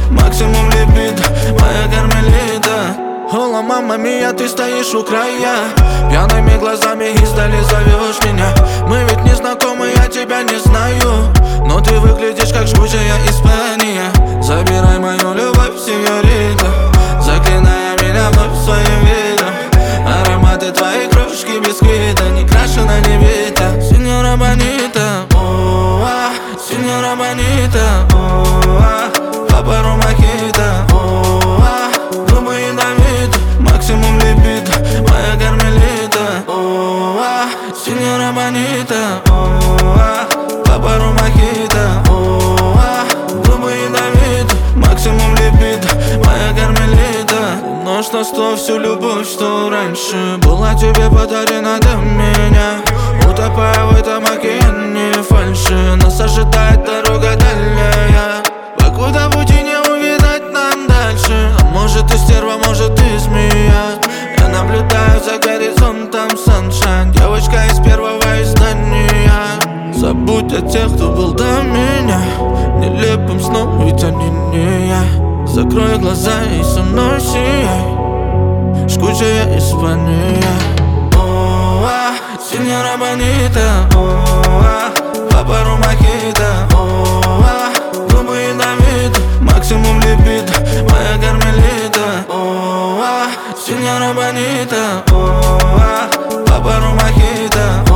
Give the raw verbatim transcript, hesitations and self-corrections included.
максимум либидо, моя кармелита. Ола, мама мия, ты стоишь у края, пьяными глазами издали зовешь меня. Мы ведь не знакомы, я тебя не знаю, но ты выглядишь как жгучая Испания. Забирай мою любовь, сеньорита, заклиная меня вновь своим видом. Ароматы твоей кружки бисквита, не крашена, не бита. Сеньора Бонита, о-а, сеньора Бонита, о-а, папа Ромахита, о-а, губы ядовиты, максимум либидо, моя кармелита. О-а, сеньора Бонита, о-а, папа Ромахита, о-а, губы ядовиты, максимум либидо, моя кармелита. Умножь на сто всю любовь, что раньше была тебе подарена до меня. Утопая в этом океане фальши, нас ожидает дорога дальняя. Покуда пути не увидать нам дальше. А может ты стерва, может ты змея. Я наблюдаю за горизонтом sunshine, девочка из первого издания. Забудь о тех, кто был до меня, нелепым сном, ведь они не я. Закрой глаза и со мной сияй, жгучая Испания. О-а, сеньора Бонита, о-а, папа Ромахита, о-а, губы ядовиты, максимум либидо, моя кармелита. О-а, сеньора Бонита, о-а, папа Ромахита.